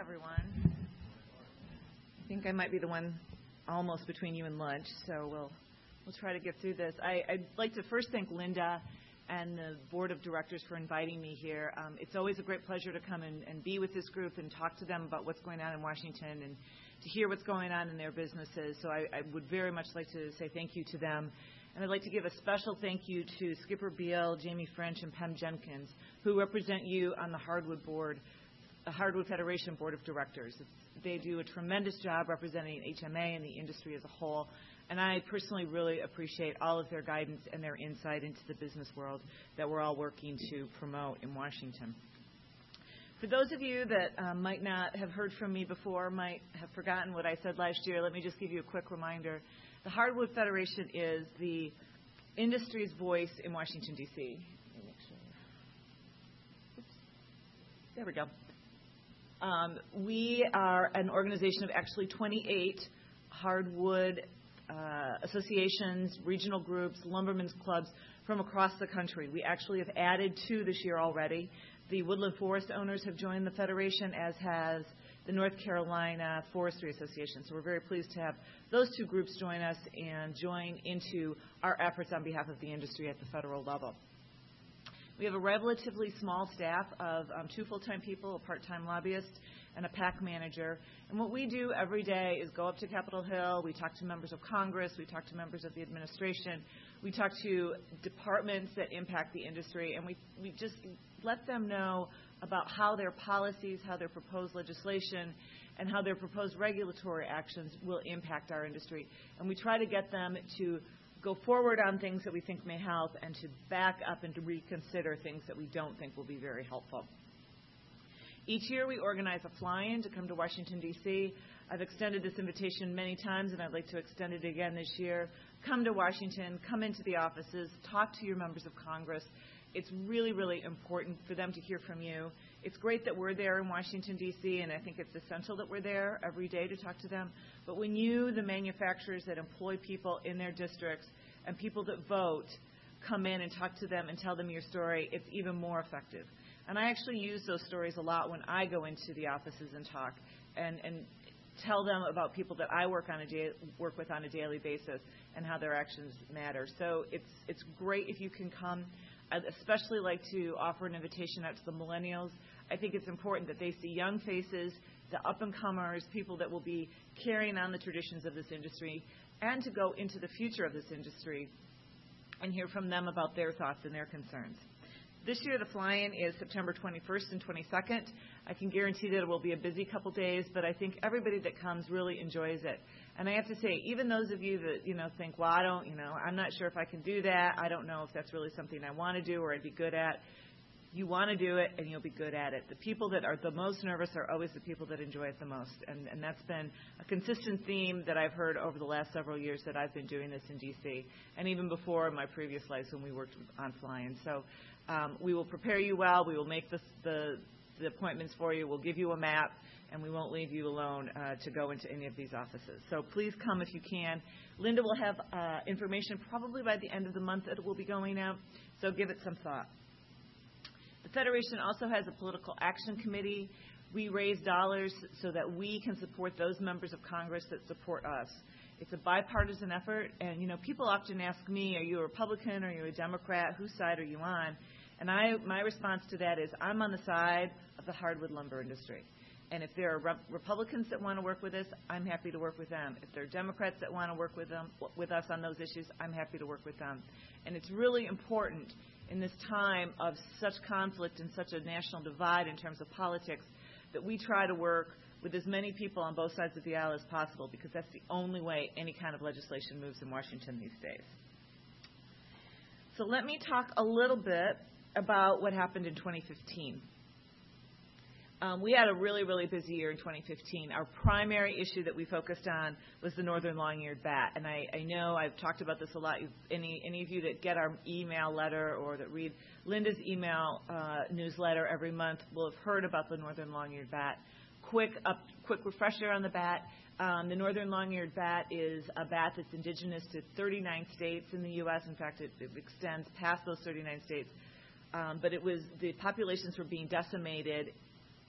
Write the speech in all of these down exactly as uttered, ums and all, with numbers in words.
everyone. I think I might be the one almost between you and lunch, so we'll we'll try to get through this. I, I'd like to first thank Linda and the board of directors for inviting me here. Um, it's always a great pleasure to come and, and be with this group and talk to them about what's going on in Washington and to hear what's going on in their businesses. So I, I would very much like to say thank you to them. And I'd like to give a special thank you to Skipper Beal, Jamie French, and Pam Jenkins, who represent you on the Hardwood Board, the Hardwood Federation Board of Directors. They do a tremendous job representing H M A and the industry as a whole. And I personally really appreciate all of their guidance and their insight into the business world that we're all working to promote in Washington. For those of you that um, might not have heard from me before, might have forgotten what I said last year, let me just give you a quick reminder. The Hardwood Federation is the industry's voice in Washington, D C There we go. Um, we are an organization of actually twenty-eight hardwood uh, associations, regional groups, lumbermen's clubs from across the country. We actually have added two this year already. The Woodland Forest Owners have joined the Federation, as has the North Carolina Forestry Association. So we're very pleased to have those two groups join us and join into our efforts on behalf of the industry at the federal level. We have a relatively small staff of um, two full-time people, a part-time lobbyist, and a PAC manager. And what we do every day is go up to Capitol Hill. We talk to members of Congress. We talk to members of the administration. We talk to departments that impact the industry, and we, we just let them know about how their policies, how their proposed legislation, and how their proposed regulatory actions will impact our industry. And we try to get them to go forward on things that we think may help and to back up and to reconsider things that we don't think will be very helpful. Each year we organize a fly-in to come to Washington, D C I've extended this invitation many times, and I'd like to extend it again this year. Come to Washington, come into the offices, talk to your members of Congress. It's really, really important for them to hear from you. It's great that we're there in Washington, D C, and I think it's essential that we're there every day to talk to them. But when you, the manufacturers that employ people in their districts, and people that vote, come in and talk to them and tell them your story, it's even more effective. And I actually use those stories a lot when I go into the offices and talk and, and tell them about people that I work on a day, work with on a daily basis and how their actions matter. So it's it's great if you can come. I'd especially like to offer an invitation out to the millennials. I think it's important that they see young faces, the up-and-comers, people that will be carrying on the traditions of this industry, and to go into the future of this industry and hear from them about their thoughts and their concerns. This year, the fly-in is September twenty-first and twenty-second. I can guarantee that it will be a busy couple days, but I think everybody that comes really enjoys it. And I have to say, even those of you that, you know, think, well, I don't, you know, I'm not sure if I can do that. I don't know if that's really something I want to do or I'd be good at. You want to do it, and you'll be good at it. The people that are the most nervous are always the people that enjoy it the most. And, and that's been a consistent theme that I've heard over the last several years that I've been doing this in D C, and even before in my previous lives when we worked on fly-in. So um, we will prepare you well. We will make the, the, the appointments for you. We'll give you a map, and we won't leave you alone uh, to go into any of these offices. So please come if you can. Linda will have uh, information probably by the end of the month that it will be going out, so give it some thought. The Federation also has a political action committee. We raise dollars so that we can support those members of Congress that support us. It's a bipartisan effort, and, you know, people often ask me, are you a Republican, are you a Democrat, whose side are you on? And I, my response to that is I'm on the side of the hardwood lumber industry. And if there are Re- Republicans that want to work with us, I'm happy to work with them. If there are Democrats that want to work with them, with us on those issues, I'm happy to work with them. And it's really important in this time of such conflict and such a national divide in terms of politics that we try to work with as many people on both sides of the aisle as possible, because that's the only way any kind of legislation moves in Washington these days. So let me talk a little bit about what happened in twenty fifteen. Um, we had a really, really busy year in twenty fifteen. Our primary issue that we focused on was the northern long-eared bat. And I, I know I've talked about this a lot. You've, any, any of you that get our email letter or that read Linda's email uh, newsletter every month will have heard about the northern long-eared bat. Quick, up, quick refresher on the bat. Um, the northern long-eared bat is a bat that's indigenous to thirty-nine states in the U S. In fact, it, it extends past those thirty-nine states. Um, but it was the populations were being decimated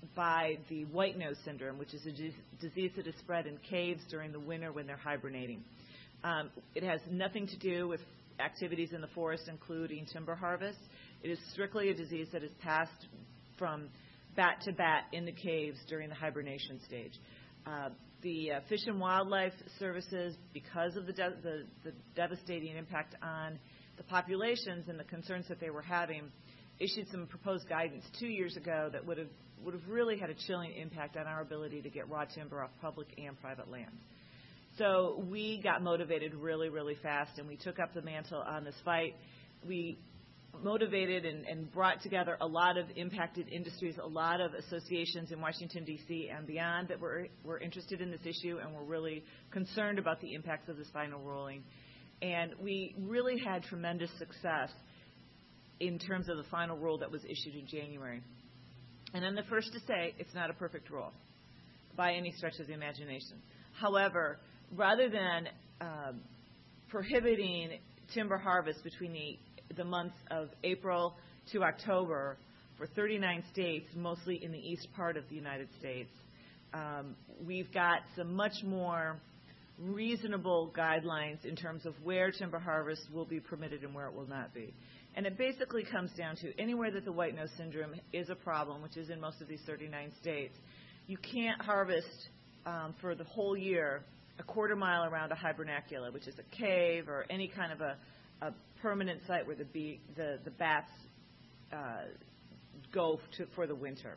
by the white nose syndrome, which is a dis- disease that is spread in caves during the winter when they're hibernating. Um, it has nothing to do with activities in the forest, including timber harvest. It is strictly a disease that is passed from bat to bat in the caves during the hibernation stage. Uh, the uh, Fish and Wildlife Services, because of the, de- the, the devastating impact on the populations and the concerns that they were having, issued some proposed guidance two years ago that would have would have really had a chilling impact on our ability to get raw timber off public and private land. So we got motivated really, really fast, and we took up the mantle on this fight. We motivated and, and brought together a lot of impacted industries, a lot of associations in Washington, D C and beyond that were, were interested in this issue and were really concerned about the impacts of this final ruling. And we really had tremendous success in terms of the final rule that was issued in January. And I'm the first to say it's not a perfect rule by any stretch of the imagination. However, rather than um, prohibiting timber harvest between the, the months of April to October for thirty-nine states, mostly in the east part of the United States, um, we've got some much more reasonable guidelines in terms of where timber harvest will be permitted and where it will not be. And it basically comes down to anywhere that the white nose syndrome is a problem, which is in most of these thirty-nine states, you can't harvest um, for the whole year a quarter mile around a hibernacula, which is a cave or any kind of a, a permanent site where the, bee, the, the bats uh, go to, for the winter.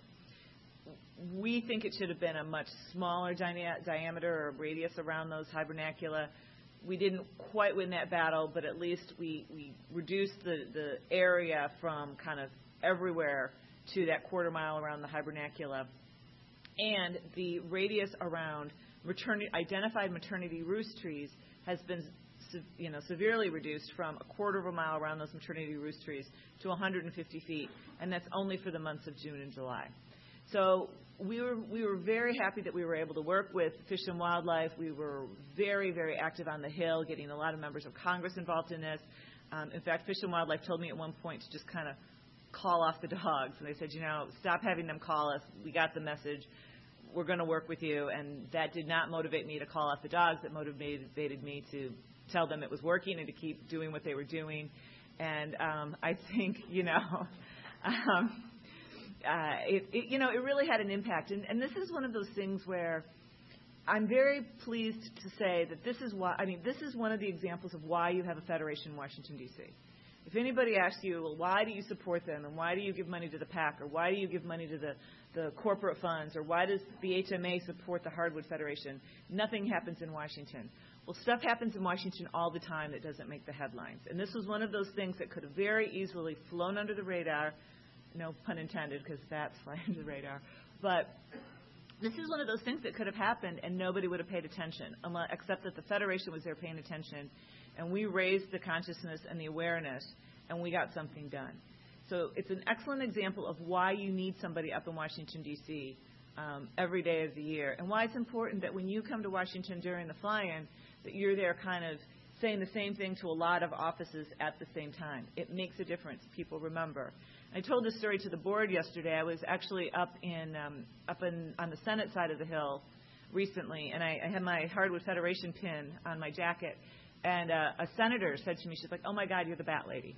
We think it should have been a much smaller dia- diameter or radius around those hibernacula. We didn't quite win that battle, but at least we, we reduced the, the area from kind of everywhere to that quarter mile around the hibernacula. And the radius around maternity, identified maternity roost trees has been you know, severely reduced from a quarter of a mile around those maternity roost trees to one hundred fifty feet, and that's only for the months of June and July. So we were we were very happy that we were able to work with Fish and Wildlife. We were very, very active on the Hill, getting a lot of members of Congress involved in this. Um, in fact, Fish and Wildlife told me at one point to just kind of call off the dogs. And they said, you know, stop having them call us. We got the message. We're going to work with you. And that did not motivate me to call off the dogs. It motivated me to tell them it was working and to keep doing what they were doing. And um, I think, you know, um, Uh, it, it, you know, it really had an impact. And, and this is one of those things where I'm very pleased to say that this is why, I mean, this is one of the examples of why you have a federation in Washington, D C. If anybody asks you, well, why do you support them, and why do you give money to the PAC, or why do you give money to the, the corporate funds, or why does the H M A support the Hardwood Federation, nothing happens in Washington. Well, stuff happens in Washington all the time that doesn't make the headlines. And this was one of those things that could have very easily flown under the radar. No pun intended, because bats fly under the radar. But this is one of those things that could have happened, and nobody would have paid attention, unless, except that the Federation was there paying attention, and we raised the consciousness and the awareness, and we got something done. So it's an excellent example of why you need somebody up in Washington, D C um, every day of the year, and why it's important that when you come to Washington during the fly-in, that you're there kind of saying the same thing to a lot of offices at the same time. It makes a difference. People remember. I told this story to the board yesterday. I was actually up in um, up in on the Senate side of the Hill recently, and I, I had my Hardwood Federation pin on my jacket. And uh, a senator said to me, she's like, "Oh my God, you're the bat lady."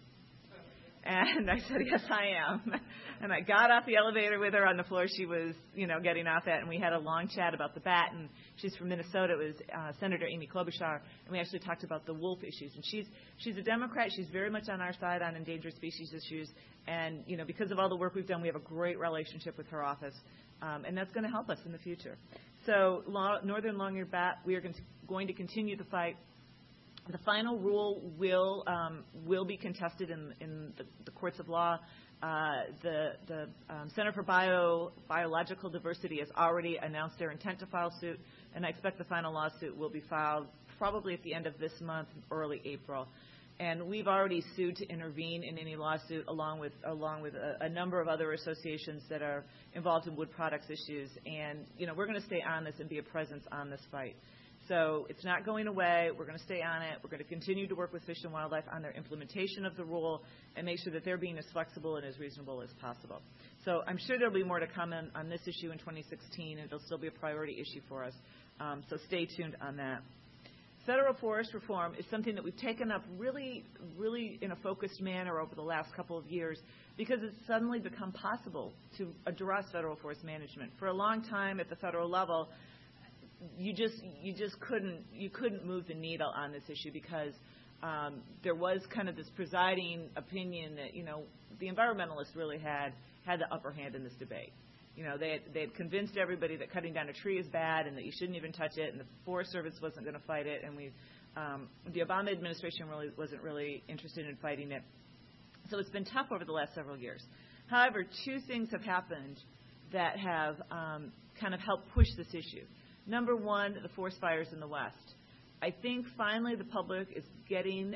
And I said, "Yes, I am." And I got off the elevator with her on the floor she was, you know, getting off at, and we had a long chat about the bat. And she's from Minnesota. It was uh, Senator Amy Klobuchar, and we actually talked about the wolf issues. And she's she's a Democrat. She's very much on our side on endangered species issues. And, you know, because of all the work we've done, we have a great relationship with her office, um, and that's going to help us in the future. So law, Northern Long-eared Bat, we are con- going to continue the fight. The final rule will um, will be contested in, in the, the courts of law. Uh, the the um, Center for Bio, Biological Diversity has already announced their intent to file suit, and I expect the final lawsuit will be filed probably at the end of this month, early April. And we've already sued to intervene in any lawsuit, along with along with a, a number of other associations that are involved in wood products issues. And you know, we're going to stay on this and be a presence on this fight. So it's not going away. We're going to stay on it. We're going to continue to work with Fish and Wildlife on their implementation of the rule and make sure that they're being as flexible and as reasonable as possible. So I'm sure there'll be more to come in, on this issue in twenty sixteen, and it'll still be a priority issue for us. Um, so stay tuned on that. Federal forest reform is something that we've taken up really, really in a focused manner over the last couple of years because it's suddenly become possible to address federal forest management. For a long time at the federal level, you just you just couldn't you couldn't move the needle on this issue because um, there was kind of this presiding opinion that, you know, the environmentalists really had had the upper hand in this debate. You know, they had, they had convinced everybody that cutting down a tree is bad and that you shouldn't even touch it, and the Forest Service wasn't going to fight it, and we, um, the Obama administration really wasn't really interested in fighting it. So it's been tough over the last several years. However, two things have happened that have um, kind of helped push this issue. Number one, the forest fires in the West. I think finally the public is getting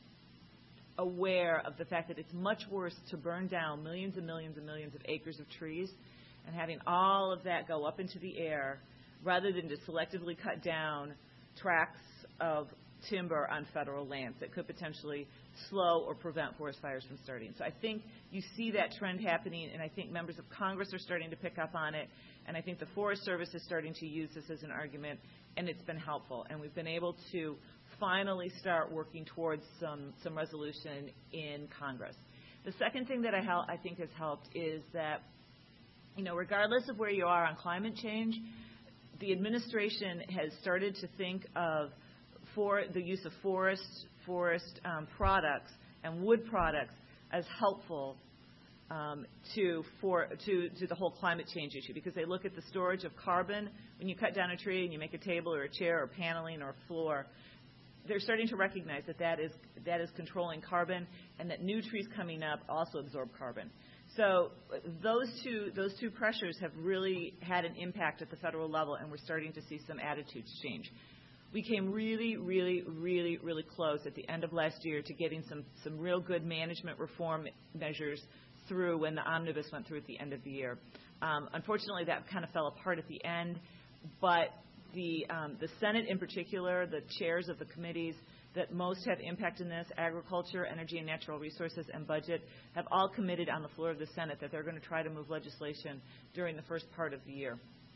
aware of the fact that it's much worse to burn down millions and millions and millions of acres of trees and having all of that go up into the air rather than to selectively cut down tracts of timber on federal lands that could potentially slow or prevent forest fires from starting. So I think you see that trend happening, and I think members of Congress are starting to pick up on it, and I think the Forest Service is starting to use this as an argument, and it's been helpful. And we've been able to finally start working towards some, some resolution in Congress. The second thing that I, hel- I think has helped is that, you know, regardless of where you are on climate change, the administration has started to think of for the use of forest forest um, products and wood products as helpful um, to for to to the whole climate change issue, because they look at the storage of carbon when you cut down a tree and you make a table or a chair or paneling or a floor. They're starting to recognize that that is that is controlling carbon, and that new trees coming up also absorb carbon. So those two those two pressures have really had an impact at the federal level, and we're starting to see some attitudes change. We came really, really, really, really close at the end of last year to getting some, some real good management reform measures through when the omnibus went through at the end of the year. Um, unfortunately, that kind of fell apart at the end, but the, um, the Senate in particular, the chairs of the committees that most have impact in this, agriculture, energy and natural resources, and budget, have all committed on the floor of the Senate that they're going to try to move legislation during the first part of the year.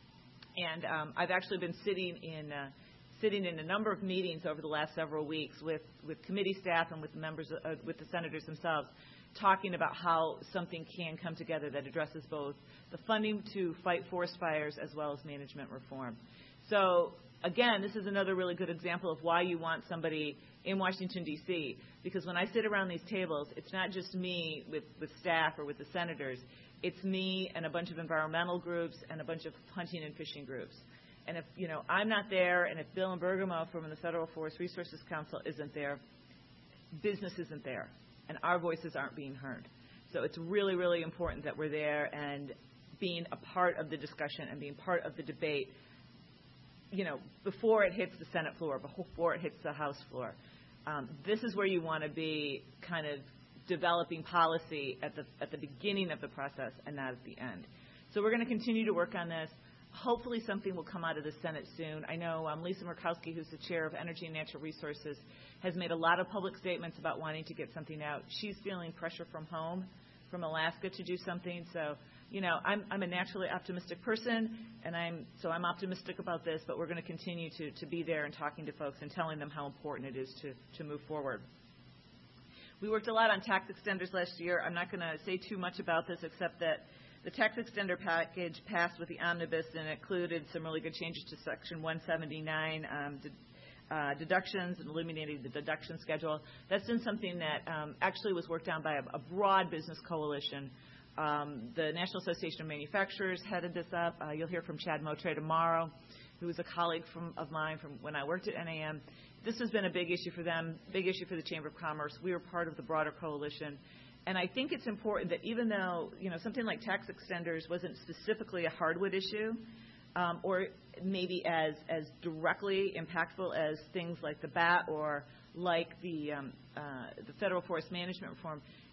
And um, I've actually been sitting in uh, sitting in a number of meetings over the last several weeks with, with committee staff and with the members, uh, with the senators themselves, talking about how something can come together that addresses both the funding to fight forest fires as well as management reform. So, again, this is another really good example of why you want somebody in Washington, D C, because when I sit around these tables, it's not just me with, with staff or with the senators. It's me and a bunch of environmental groups and a bunch of hunting and fishing groups. And if, you know, I'm not there, and if Bill and Bergamo from the Federal Forest Resources Council isn't there, business isn't there, and our voices aren't being heard. So it's really, really important that we're there and being a part of the discussion and being part of the debate, you know, before it hits the Senate floor, before it hits the House floor. Um, this is where you want to be kind of developing policy at the at the beginning of the process and not at the end. So we're going to continue to work on this. Hopefully something will come out of the Senate soon. I know um, Lisa Murkowski, who's the chair of Energy and Natural Resources, has made a lot of public statements about wanting to get something out. She's feeling pressure from home, from Alaska, to do something. So, you know, I'm, I'm a naturally optimistic person, and I'm so I'm optimistic about this, but we're going to continue to, to be there and talking to folks and telling them how important it is to, to move forward. We worked a lot on tax extenders last year. I'm not going to say too much about this except that the tax extender package passed with the omnibus and included some really good changes to Section one seventy-nine um, de- uh, deductions and eliminating the deduction schedule. That's been something that um, actually was worked on by a, a broad business coalition. Um, the National Association of Manufacturers headed this up. Uh, you'll hear from Chad Motre tomorrow, who was a colleague from, of mine from when I worked at N A M. This has been a big issue for them, big issue for the Chamber of Commerce. We were part of the broader coalition. And I think it's important that even though, you know, something like tax extenders wasn't specifically a hardwood issue, um, or maybe as, as directly impactful as things like the B A T or like the, um, uh, the federal forest management reform,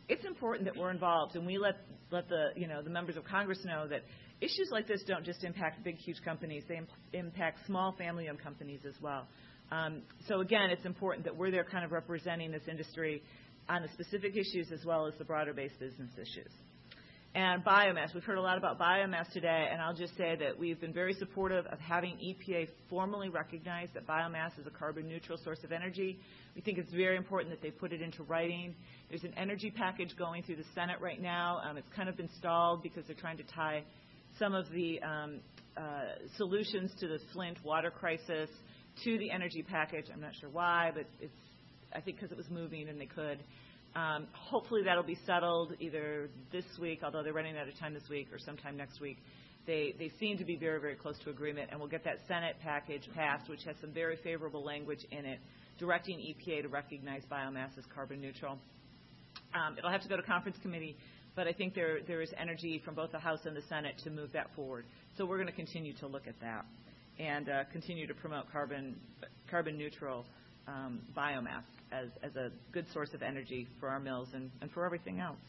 it's important that we're involved, and we let let the you know the members of Congress know that issues like this don't just impact big, huge companies. They imp- impact small family-owned companies as well. Um, so, again, it's important that we're there kind of representing this industry on the specific issues as well as the broader-based business issues. And biomass. We've heard a lot about biomass today, and I'll just say that we've been very supportive of having E P A formally recognize that biomass is a carbon-neutral source of energy. We think it's very important that they put it into writing. There's an energy package going through the Senate right now. Um, it's kind of been stalled because they're trying to tie some of the um, uh, solutions to the Flint water crisis to the energy package. I'm not sure why, but it's, I think because it was moving and they could. Um, hopefully that will be settled either this week, although they're running out of time this week, or sometime next week. They, they seem to be very, very close to agreement, and we'll get that Senate package passed, which has some very favorable language in it, directing E P A to recognize biomass as carbon neutral. Um, it'll have to go to conference committee, but I think there, there is energy from both the House and the Senate to move that forward. So we're going to continue to look at that and uh, continue to promote carbon, carbon neutral um, biomass as, as a good source of energy for our mills and, and for everything else.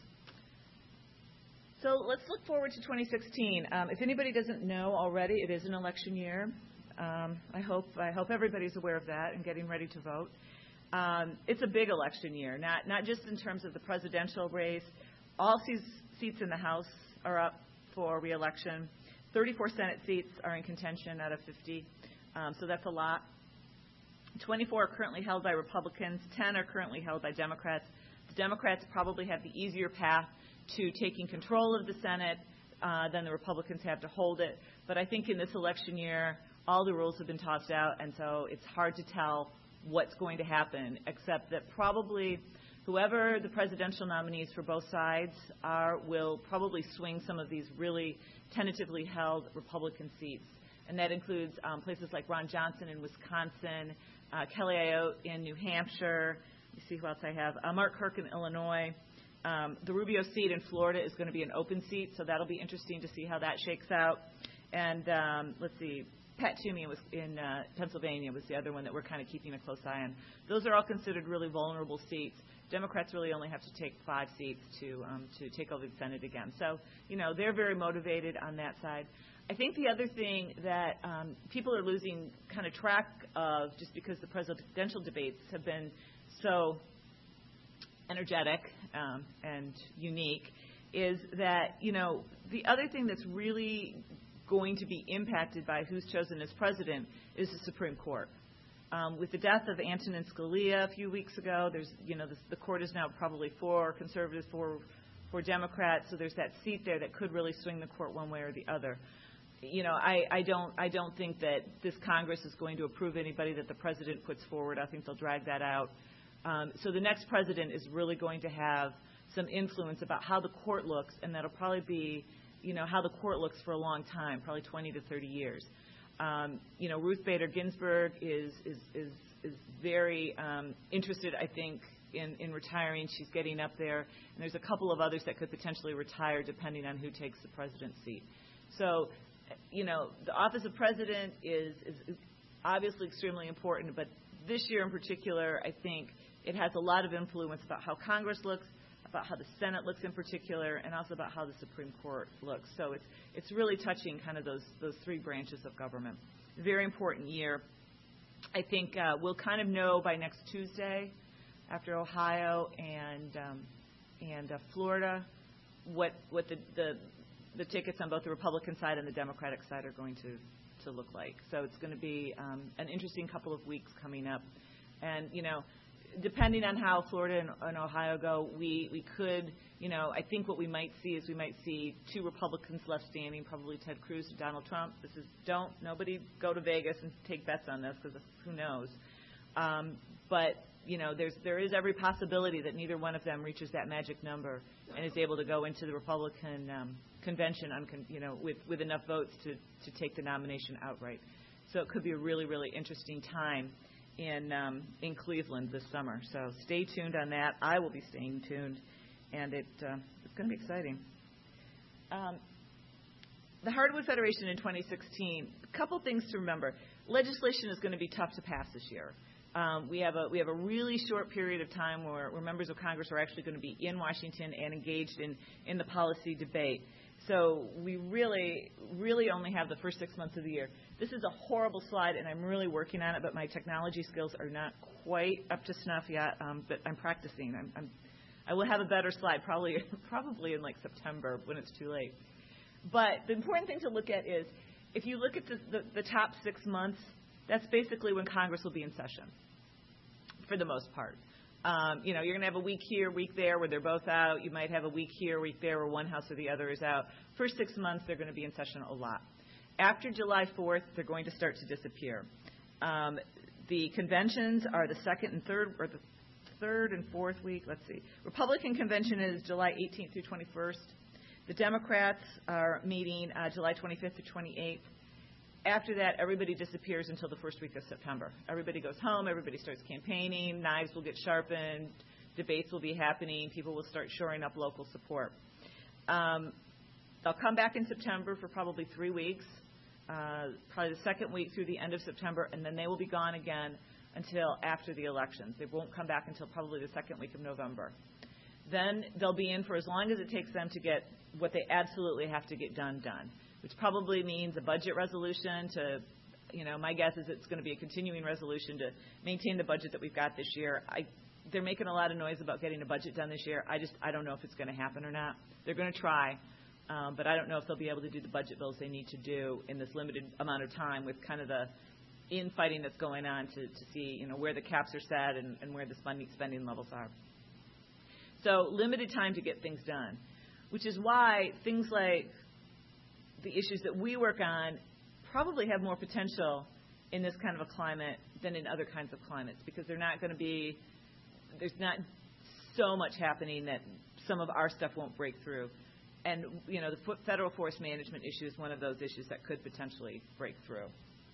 So let's look forward to twenty sixteen. Um, if anybody doesn't know already, it is an election year. Um, I hope I hope everybody's aware of that and getting ready to vote. Um, it's a big election year, not not just in terms of the presidential race. All seats in the House are up for re-election. thirty-four Senate seats are in contention out of fifty, um, so that's a lot. twenty-four are currently held by Republicans. ten are currently held by Democrats. The Democrats probably have the easier path to taking control of the Senate uh, than the Republicans have to hold it. But I think in this election year, all the rules have been tossed out, and so it's hard to tell what's going to happen, except that probably whoever the presidential nominees for both sides are will probably swing some of these really tentatively held Republican seats. And that includes um, places like Ron Johnson in Wisconsin, uh, Kelly Ayotte in New Hampshire. Let me see who else I have. Uh, Mark Kirk in Illinois. Um, the Rubio seat in Florida is going to be an open seat, so that'll be interesting to see how that shakes out. And um, let's see, Pat Toomey was in uh, Pennsylvania was the other one that we're kind of keeping a close eye on. Those are all considered really vulnerable seats. Democrats really only have to take five seats to um, to take over the Senate again. So, you know, they're very motivated on that side. I think the other thing that um, people are losing kind of track of, just because the presidential debates have been so energetic um, and unique, is that, you know, the other thing that's really going to be impacted by who's chosen as president is the Supreme Court. Um, with the death of Antonin Scalia a few weeks ago, there's, you know, the, the court is now probably for conservatives, for for Democrats, so there's that seat there that could really swing the court one way or the other. You know, I, I don't I don't think that this Congress is going to approve anybody that the president puts forward. I think they'll drag that out. Um, so the next president is really going to have some influence about how the court looks, and that'll probably be, you know, how the court looks for a long time, probably twenty to thirty years. Um, you know, Ruth Bader Ginsburg is is is, is very um, interested, I think, in, in retiring. She's getting up there, and there's a couple of others that could potentially retire depending on who takes the president's seat. So, you know, the office of president is, is, is obviously extremely important, but this year in particular, I think it has a lot of influence about how Congress looks, about how the Senate looks in particular, and also about how the Supreme Court looks. So it's it's really touching kind of those those three branches of government. Very important year. I think uh, we'll kind of know by next Tuesday, after Ohio and um, and uh, Florida, what what the, the the tickets on both the Republican side and the Democratic side are going to to look like. So it's going to be um, an interesting couple of weeks coming up, and you know. Depending on how Florida and, and Ohio go, we, we could, you know, I think what we might see is we might see two Republicans left standing, probably Ted Cruz and Donald Trump. This is, don't, nobody go to Vegas and take bets on this because who knows. Um, but, you know, there's, there is every possibility that neither one of them reaches that magic number and is able to go into the Republican um, convention on, you know, with, with enough votes to, to take the nomination outright. So it could be a really, really interesting time in um, in Cleveland this summer. So stay tuned on that. I will be staying tuned, and it uh, it's going to be exciting. Um, the Hardwood Federation in twenty sixteen, a couple things to remember. Legislation is going to be tough to pass this year. Um, we have a we have a really short period of time where, where members of Congress are actually going to be in Washington and engaged in, in the policy debate. So we really, really only have the first six months of the year. This is a horrible slide, and I'm really working on it, but my technology skills are not quite up to snuff yet, um, but I'm practicing. I'm, I'm, I will have a better slide probably, probably in like September when it's too late. But the important thing to look at is if you look at the, the, the top six months, that's basically when Congress will be in session for the most part. Um, you know, you're going to have a week here, a week there where they're both out. You might have a week here, a week there where one house or the other is out. First six months, they're going to be in session a lot. After July fourth, they're going to start to disappear. Um, the conventions are the second and third, or the third and fourth week. Let's see. Republican convention is July eighteenth through twenty-first. The Democrats are meeting uh, July twenty-fifth to twenty-eighth. After that, everybody disappears until the first week of September. Everybody goes home. Everybody starts campaigning. Knives will get sharpened. Debates will be happening. People will start shoring up local support. Um, they'll come back in September for probably three weeks, uh, probably the second week through the end of September, and then they will be gone again until after the elections. They won't come back until probably the second week of November. Then they'll be in for as long as it takes them to get what they absolutely have to get done done, which probably means a budget resolution to, you know, my guess is it's going to be a continuing resolution to maintain the budget that we've got this year. I, they're making a lot of noise about getting a budget done this year. I just, I don't know if it's going to happen or not. They're going to try, um, but I don't know if they'll be able to do the budget bills they need to do in this limited amount of time with kind of the infighting that's going on to, to see, you know, where the caps are set and, and where the spending, spending levels are. So limited time to get things done, which is why things like the issues that we work on probably have more potential in this kind of a climate than in other kinds of climates, because they're not going to be, there's not so much happening that some of our stuff won't break through. And, you know, the federal forest management issue is one of those issues that could potentially break through.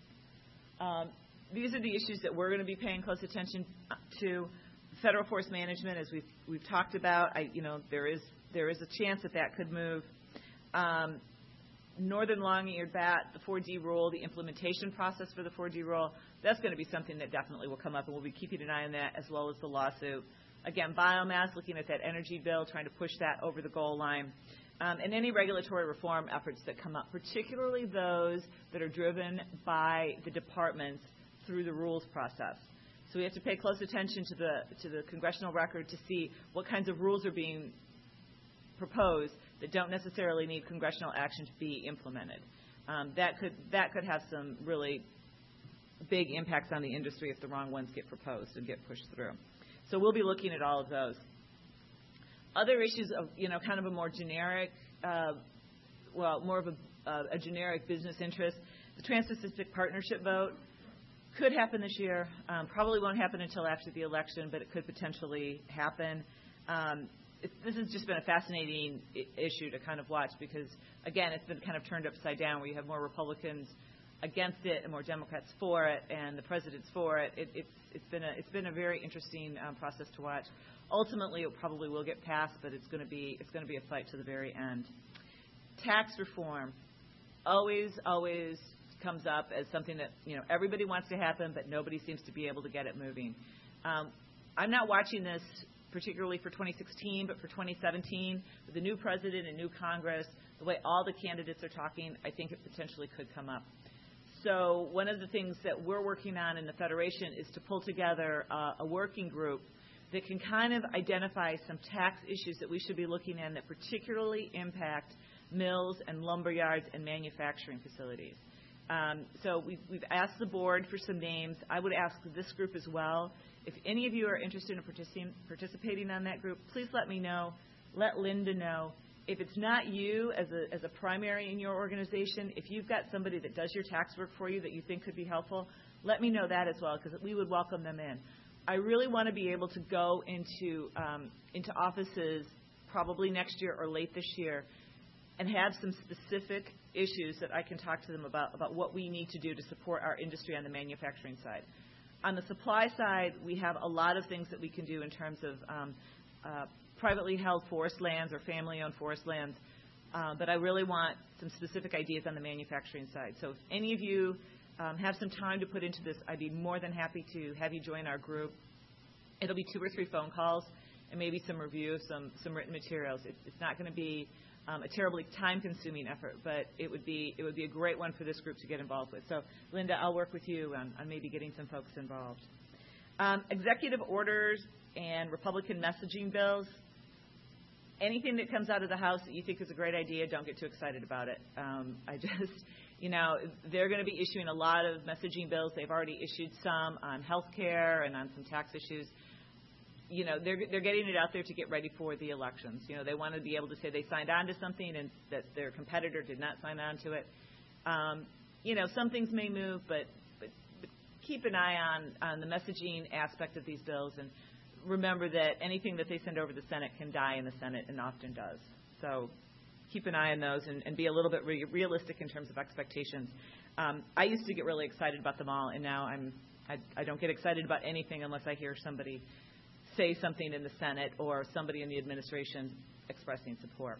Um, these are the issues that we're going to be paying close attention to. Federal forest management, as we've, we've talked about, I, you know, there is, there is a chance that that could move. Um, Northern long-eared bat, the four D rule, the implementation process for the four D rule, that's going to be something that definitely will come up, and we'll be keeping an eye on that as well as the lawsuit. Again, biomass, looking at that energy bill, trying to push that over the goal line, um, and any regulatory reform efforts that come up, particularly those that are driven by the departments through the rules process. So we have to pay close attention to the to the congressional record to see what kinds of rules are being proposed that don't necessarily need congressional action to be implemented. Um, that could that could have some really big impacts on the industry if the wrong ones get proposed and get pushed through. So we'll be looking at all of those. Other issues of, you know, kind of a more generic, uh, well, more of a, uh, a generic business interest. The Trans-Pacific Partnership vote could happen this year. Um, probably won't happen until after the election, but it could potentially happen. Um, it, this has just been a fascinating I- issue to kind of watch because, again, it's been kind of turned upside down where you have more Republicans against it and more Democrats for it, and the president's for it. it it's, it's been a it's been a very interesting um, process to watch. Ultimately, it probably will get passed, but it's going to be it's going to be a fight to the very end. Tax reform always always comes up as something that, you know, everybody wants to happen, but nobody seems to be able to get it moving. Um, I'm not watching this particularly for twenty sixteen, but for twenty seventeen, with the new president and new Congress, the way all the candidates are talking, I think it potentially could come up. So one of the things that we're working on in the Federation is to pull together uh, a working group that can kind of identify some tax issues that we should be looking at that particularly impact mills and lumber yards and manufacturing facilities. Um, so we've, we've asked the board for some names. I would ask this group as well. If any of you are interested in participating, participating on that group, please let me know. Let Linda know. If it's not you as a, as a primary in your organization, if you've got somebody that does your tax work for you that you think could be helpful, let me know that as well, because we would welcome them in. I really want to be able to go into um, into offices probably next year or late this year and have some specific issues that I can talk to them about, about what we need to do to support our industry on the manufacturing side. On the supply side, we have a lot of things that we can do in terms of um, uh, privately held forest lands or family-owned forest lands, uh, but I really want some specific ideas on the manufacturing side. So if any of you um, have some time to put into this, I'd be more than happy to have you join our group. It'll be two or three phone calls and maybe some review of some, some written materials. It, it's not going to be um, a terribly time-consuming effort, but it would be it would be a great one for this group to get involved with. So, Linda, I'll work with you on, on maybe getting some folks involved. Um, executive orders and Republican messaging bills. Anything that comes out of the House that you think is a great idea, don't get too excited about it. Um, I just, you know, they're going to be issuing a lot of messaging bills. They've already issued some on health care and on some tax issues. You know, they're they're getting it out there to get ready for the elections. You know, they want to be able to say they signed on to something and that their competitor did not sign on to it. Um, you know, some things may move, but, but, but keep an eye on, on the messaging aspect of these bills, and remember that anything that they send over the Senate can die in the Senate, and often does. So keep an eye on those and, and be a little bit re- realistic in terms of expectations. Um, I used to get really excited about them all, and now I'm I, I don't get excited about anything unless I hear somebody say something in the Senate or somebody in the administration expressing support.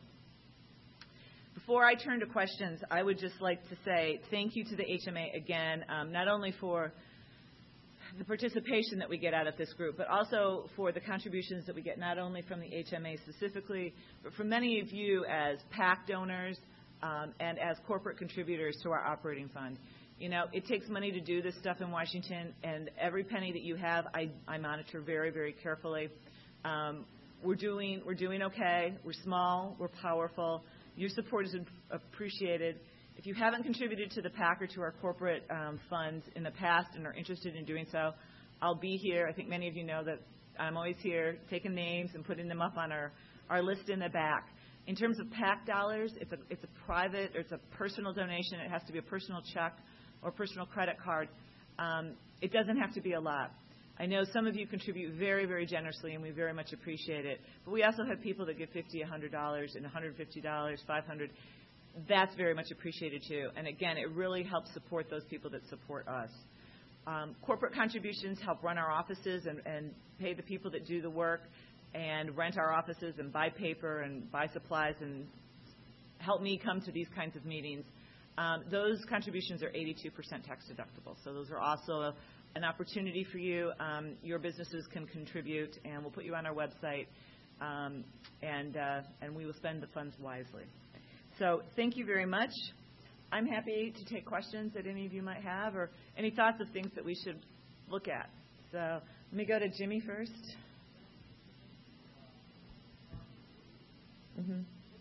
Before I turn to questions, I would just like to say thank you to the H M A again, um, not only for the participation that we get out of this group, but also for the contributions that we get not only from the H M A specifically, but from many of you as PAC donors um, and as corporate contributors to our operating fund. You know, it takes money to do this stuff in Washington, and every penny that you have, I, I monitor very, very carefully. Um, we're doing we're doing okay. We're small. We're powerful. Your support is appreciated. If you haven't contributed to the PAC or to our corporate um, funds in the past and are interested in doing so, I'll be here. I think many of you know that I'm always here taking names and putting them up on our, our list in the back. In terms of PAC dollars, it's a, it's a private or it's a personal donation. It has to be a personal check or personal credit card. Um, it doesn't have to be a lot. I know some of you contribute very, very generously, and we very much appreciate it. But we also have people that give fifty dollars, one hundred dollars, and one hundred fifty dollars, five hundred dollars. That's very much appreciated, too. And, again, it really helps support those people that support us. Um, corporate contributions help run our offices and, and pay the people that do the work and rent our offices and buy paper and buy supplies and help me come to these kinds of meetings. Um, those contributions are eighty-two percent tax deductible. So those are also a, an opportunity for you. Um, your businesses can contribute, and we'll put you on our website, um, and, uh, and we will spend the funds wisely. So thank you very much. I'm happy to take questions that any of you might have or any thoughts of things that we should look at. So let me go to Jimmy first. Mm-hmm.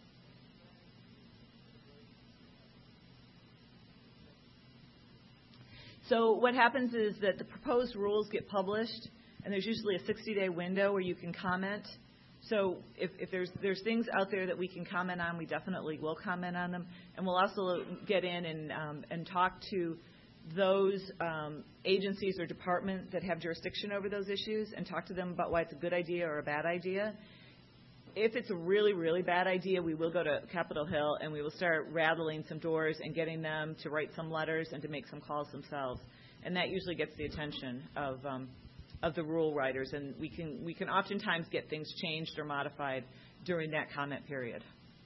So what happens is that the proposed rules get published, and there's usually a sixty-day window where you can comment. So if, if there's there's things out there that we can comment on, we definitely will comment on them. And we'll also get in and um, and talk to those um, agencies or departments that have jurisdiction over those issues and talk to them about why it's a good idea or a bad idea. If it's a really, really bad idea, we will go to Capitol Hill and we will start rattling some doors and getting them to write some letters and to make some calls themselves. And that usually gets the attention of um, of the rule writers. And we can we can oftentimes get things changed or modified during that comment period.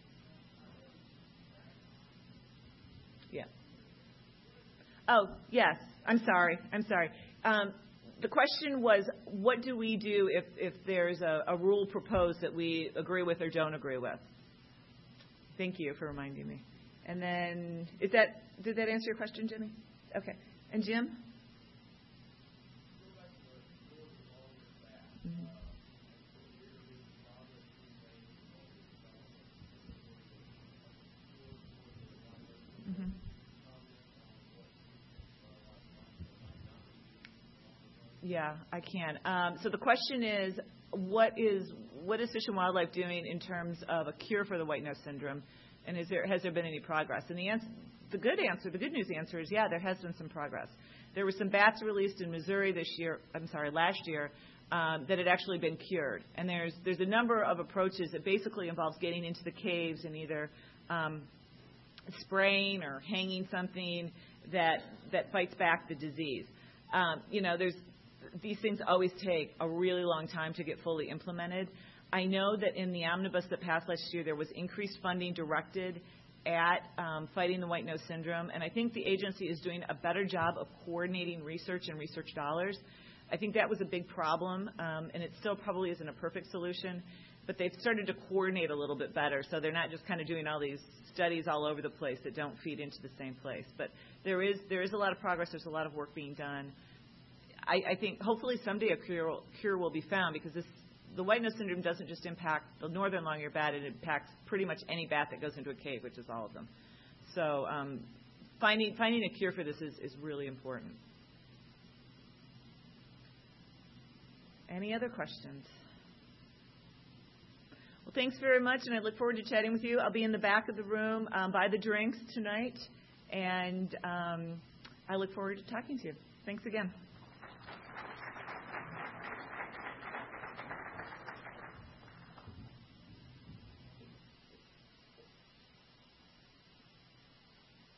Yeah. Oh, yes. I'm sorry. I'm sorry. Um, The question was, what do we do if, if there's a, a rule proposed that we agree with or don't agree with? Thank you for reminding me. And then, is that did that answer your question, Jimmy? Okay. And Jim? Mm-hmm. Mm-hmm. Yeah, I can. Um, so the question is, what is what is Fish and Wildlife doing in terms of a cure for the white nose syndrome, and is there has there been any progress? And the answer, the good answer, the good news answer is, yeah, there has been some progress. There were some bats released in Missouri this year. I'm sorry, last year, um, that had actually been cured. And there's there's a number of approaches that basically involves getting into the caves and either um, spraying or hanging something that that fights back the disease. Um, you know, there's these things always take a really long time to get fully implemented. I know that in the omnibus that passed last year, there was increased funding directed at um, fighting the white nose syndrome, and I think the agency is doing a better job of coordinating research and research dollars. I think that was a big problem, um, and it still probably isn't a perfect solution, but they've started to coordinate a little bit better, so they're not just kind of doing all these studies all over the place that don't feed into the same place. But there is there is a lot of progress. There's a lot of work being done. I, I think hopefully someday a cure, cure will be found, because this, the white nose syndrome doesn't just impact the northern long-eared bat. It impacts pretty much any bat that goes into a cave, which is all of them. So um, finding finding a cure for this is, is really important. Any other questions? Well, thanks very much, and I look forward to chatting with you. I'll be in the back of the room um, by the drinks tonight, and um, I look forward to talking to you. Thanks again.